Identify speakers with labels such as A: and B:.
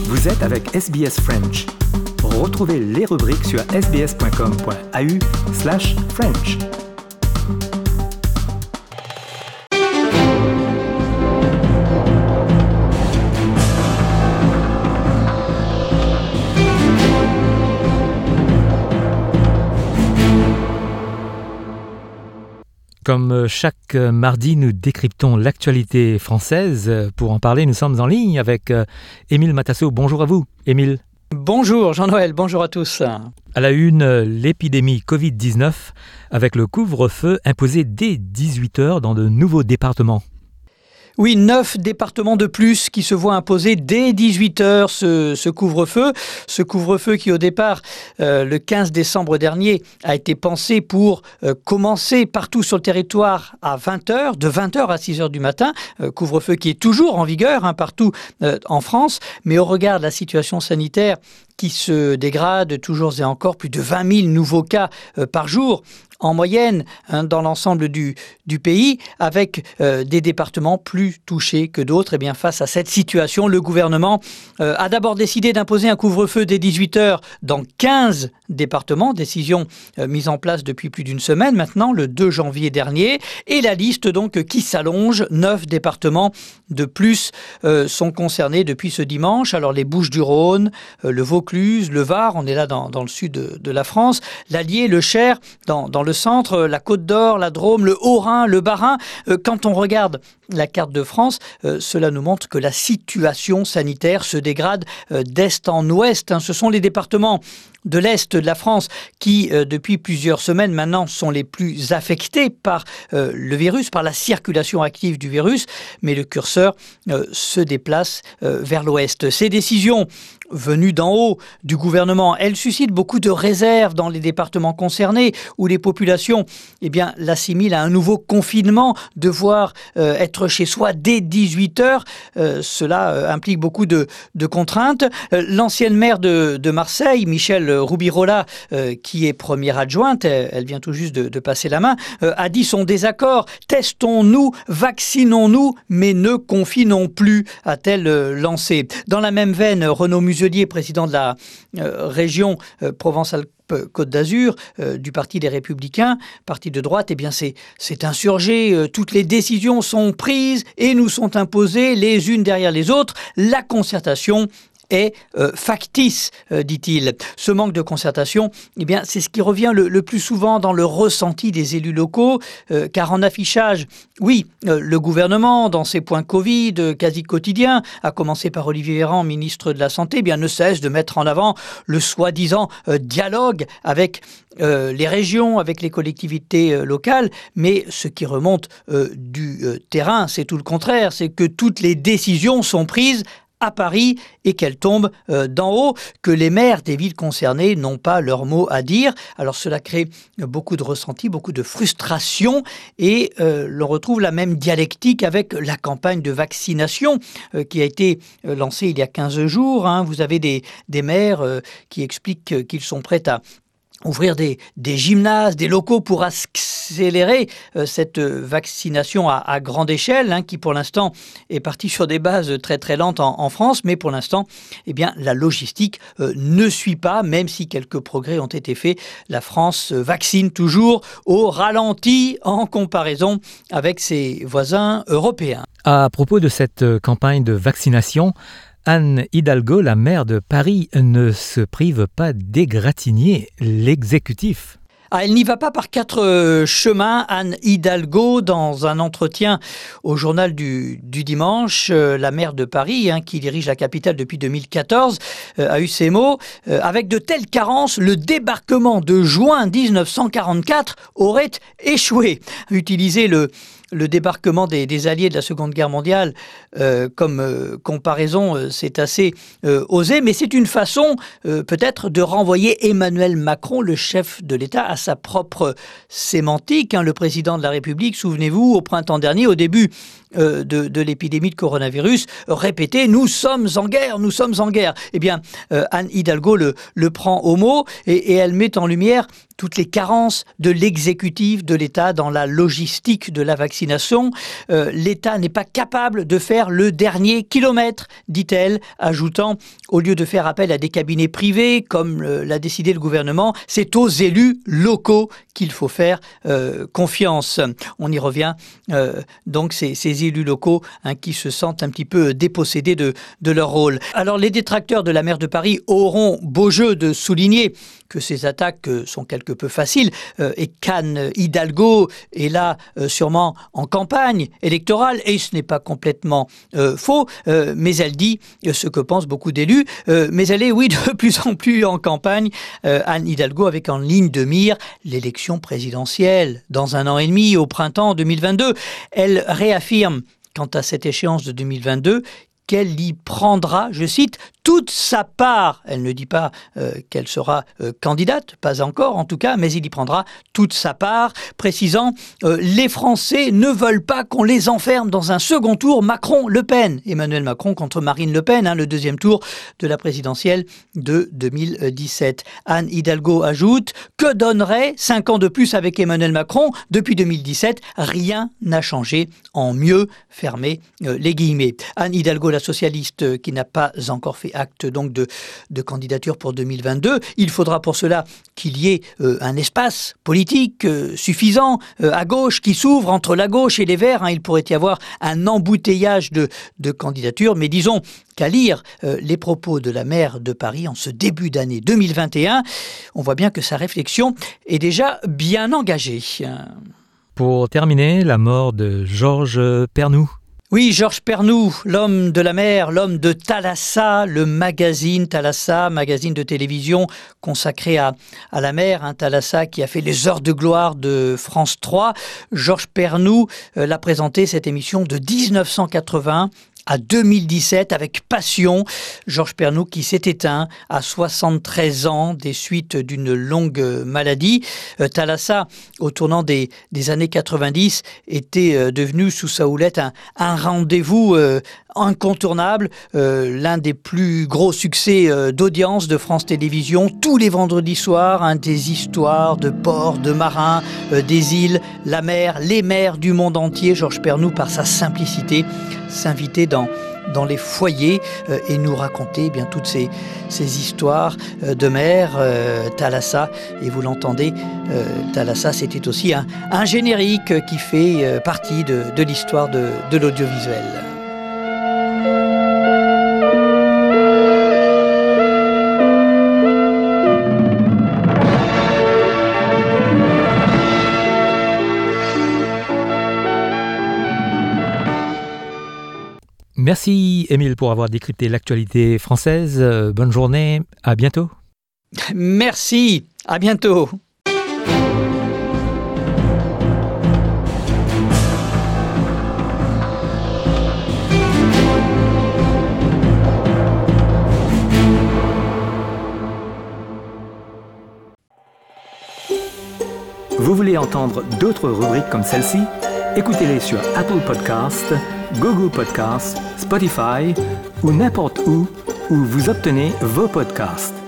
A: Vous êtes avec SBS French. Retrouvez les rubriques sur sbs.com.au/French.
B: Comme chaque mardi, nous décryptons l'actualité française. Pour en parler, nous sommes en ligne avec Émile Matasso. Bonjour à vous, Émile.
C: Bonjour Jean-Noël, bonjour à tous.
B: À la une, l'épidémie Covid-19 avec le couvre-feu imposé dès 18h dans de nouveaux départements.
C: Oui, 9 départements de plus qui se voient imposer dès 18h ce couvre-feu. Ce couvre-feu qui au départ, le 15 décembre dernier, a été pensé pour commencer partout sur le territoire à 20h, de 20h à 6h du matin. Couvre-feu qui est toujours en vigueur partout en France, mais au regard de la situation sanitaire qui se dégrade toujours et encore, plus de 20 000 nouveaux cas par jour. En moyenne, dans l'ensemble du pays, avec des départements plus touchés que d'autres. Et bien, face à cette situation, le gouvernement a d'abord décidé d'imposer un couvre-feu dès 18h dans 15 départements, décision mise en place depuis plus d'une semaine maintenant, le 2 janvier dernier. Et la liste donc qui s'allonge, 9 départements de plus sont concernés depuis ce dimanche. Alors les Bouches-du-Rhône, le Vaucluse, le Var, on est là dans le sud de la France, l'Allier, le Cher, dans le centre, la Côte d'Or, la Drôme, le Haut-Rhin, le Bas-Rhin. Quand on regarde la carte de France, cela nous montre que la situation sanitaire se dégrade d'est en ouest. Ce sont les départements de l'Est de la France qui, depuis plusieurs semaines maintenant, sont les plus affectés par le virus, par la circulation active du virus, mais le curseur se déplace vers l'Ouest. Ces décisions venues d'en haut du gouvernement, elles suscitent beaucoup de réserves dans les départements concernés où les populations l'assimilent à un nouveau confinement, devoir être chez soi dès 18h. Cela implique beaucoup de contraintes. L'ancienne maire de Marseille, Michèle Roubirola, qui est première adjointe, elle vient tout juste de passer la main, a dit son désaccord. Testons-nous, vaccinons-nous, mais ne confinons plus, a-t-elle lancé. Dans la même veine, Renaud Muselier, président de la région Provence-Alpes-Côte d'Azur, du Parti des Républicains, parti de droite, c'est insurgé. Toutes les décisions sont prises et nous sont imposées les unes derrière les autres. La concertation est factice, dit-il. Ce manque de concertation, c'est ce qui revient le plus souvent dans le ressenti des élus locaux, car en affichage, oui, le gouvernement, dans ses points Covid quasi quotidiens, à commencer par Olivier Véran, ministre de la Santé, ne cesse de mettre en avant le soi-disant dialogue avec les régions, avec les collectivités locales, mais ce qui remonte du terrain, c'est tout le contraire, c'est que toutes les décisions sont prises à Paris et qu'elles tombent d'en haut, que les maires des villes concernées n'ont pas leur mot à dire. Alors cela crée beaucoup de ressentis, beaucoup de frustration et l'on retrouve la même dialectique avec la campagne de vaccination qui a été lancée il y a 15 jours. Vous avez des maires qui expliquent qu'ils sont prêts à ouvrir des gymnases, des locaux pour accélérer cette vaccination à grande échelle, qui pour l'instant est partie sur des bases très très lentes en France, mais pour l'instant, la logistique ne suit pas, même si quelques progrès ont été faits. La France vaccine toujours au ralenti en comparaison avec ses voisins européens.
B: À propos de cette campagne de vaccination, Anne Hidalgo, la maire de Paris, ne se prive pas d'égratigner l'exécutif.
C: Elle n'y va pas par 4 chemins, Anne Hidalgo, dans un entretien au journal du dimanche. La maire de Paris, qui dirige la capitale depuis 2014, a eu ces mots. Avec de telles carences, le débarquement de juin 1944 aurait échoué. Utiliser le débarquement des Alliés de la Seconde Guerre mondiale comme comparaison, c'est assez osé, mais c'est une façon peut-être de renvoyer Emmanuel Macron, le chef de l'État, à sa propre sémantique. Le président de la République, souvenez-vous, au printemps dernier, au début de l'épidémie de coronavirus répétait « Nous sommes en guerre, nous sommes en guerre ». Eh bien, Anne Hidalgo le prend au mot et elle met en lumière toutes les carences de l'exécutif de l'État dans la logistique de la vaccination. L'État n'est pas capable de faire le dernier kilomètre, dit-elle, ajoutant, au lieu de faire appel à des cabinets privés, comme l'a décidé le gouvernement, c'est aux élus locaux qu'il faut faire confiance. On y revient, donc ces élus locaux qui se sentent un petit peu dépossédés de leur rôle. Alors les détracteurs de la maire de Paris auront beau jeu de souligner que ces attaques sont quelque peu faciles et qu'Anne Hidalgo est là sûrement en campagne électorale, et ce n'est pas complètement faux, mais elle dit ce que pensent beaucoup d'élus, mais elle est, oui, de plus en plus en campagne, Anne Hidalgo, avec en ligne de mire l'élection présidentielle dans 1 an et demi, au printemps 2022. Elle réaffirme, quant à cette échéance de 2022, qu'elle y prendra, je cite, toute sa part. Elle ne dit pas qu'elle sera candidate, pas encore en tout cas, mais il y prendra toute sa part, précisant les Français ne veulent pas qu'on les enferme dans un second tour Macron-Le Pen. Emmanuel Macron contre Marine Le Pen, le deuxième tour de la présidentielle de 2017. Anne Hidalgo ajoute que donnerait 5 ans de plus avec Emmanuel Macron. Depuis 2017, rien n'a changé en mieux, fermez les guillemets. Anne Hidalgo, la socialiste qui n'a pas encore fait acte donc de candidature pour 2022. Il faudra pour cela qu'il y ait un espace politique suffisant à gauche qui s'ouvre entre la gauche et les Verts. Il pourrait y avoir un embouteillage de candidatures, mais disons qu'à lire les propos de la maire de Paris en ce début d'année 2021, on voit bien que sa réflexion est déjà bien engagée.
B: Pour terminer, la mort de Georges Pernoud.
C: Oui, Georges Pernoud, l'homme de la mer, l'homme de Thalassa, le magazine Thalassa, magazine de télévision consacré à la mer, Thalassa qui a fait les heures de gloire de France 3. Georges Pernoud l'a présenté, cette émission, de 1980 à 2017 avec passion. Georges Pernoud qui s'est éteint à 73 ans des suites d'une longue maladie. Thalassa, au tournant des années 90, était devenu sous sa houlette un rendez-vous incontournable, l'un des plus gros succès d'audience de France Télévisions, tous les vendredis soirs, des histoires de ports, de marins, des îles, la mer, les mers du monde entier. Georges Pernoud, par sa simplicité, s'invitait dans les foyers et nous raconter bien toutes ces histoires de mer. Thalassa, et vous l'entendez, Thalassa, c'était aussi un générique qui fait partie de l'histoire de l'audiovisuel.
B: Merci Émile pour avoir décrypté l'actualité française. Bonne journée, à bientôt.
C: Merci, à bientôt.
A: Vous voulez entendre d'autres rubriques comme celle-ci? Écoutez-les sur Apple Podcasts, Google Podcasts, Spotify ou n'importe où vous obtenez vos podcasts.